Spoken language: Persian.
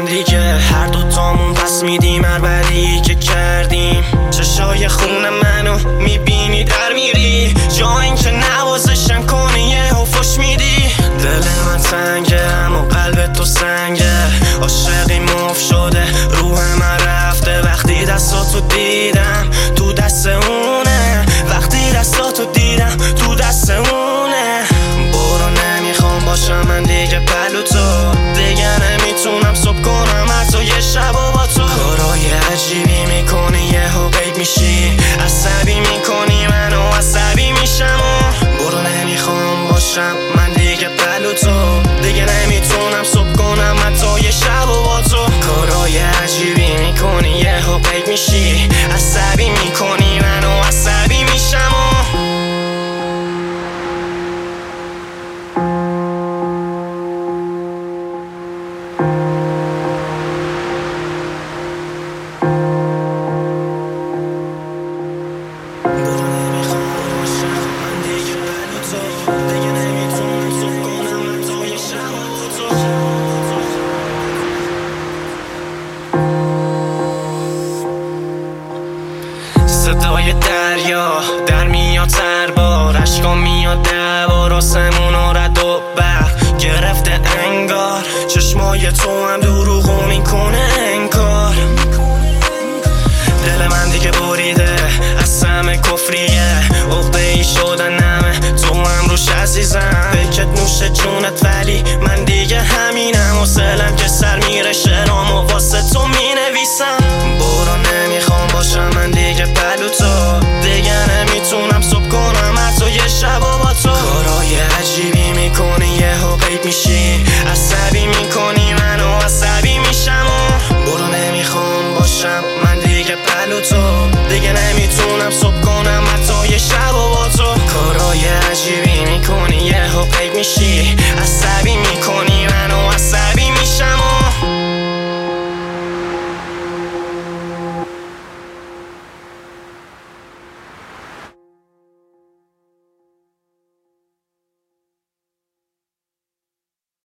دیگه هر دوتامون پس میدیم هر بدی که کردیم. چشای خون منو میبینی در میری، جا این که نوازشم کنی یه فش میدی. دل من تنگه اما قلب تو سنگه، عاشقی مف شده روح من رفته. وقتی دستاتو دیدم تو دست اونه، وقتی دستاتو دیدم تو دست اونه. برو نمیخوام باشم من دیگه پلو تو، دیگه نمیتونم صبح کنم حتی یه شب و با تو. کارای عجیبی میکنی یهو غیب میشی، عصبی میکنی منو عصبی میشم. برو نمیخوام باشم من دیگه پلو تو، دیگه نمیتونم صبح کنم حتی یه شب و با تو. کارای عجیبی میکنی یهو غیب میشی، عصبی میکنی منو عصبی میشم. صدای دریا در میاد سربار، اشکا میاد دوار آسمون رد و برق گرفته انگار. چشمای تو هم دروغو میکنه انکار. دل من دیگه بریده از سم کفریه، عقده ای شدن نمه تو هم روش عزیزم. بکت نوش جونت ولی من دیگه همینم، حوصلم که سر میره شعرامو واسه تو مینویسم. برو نمیخوام باشم من دیگه پلو تو،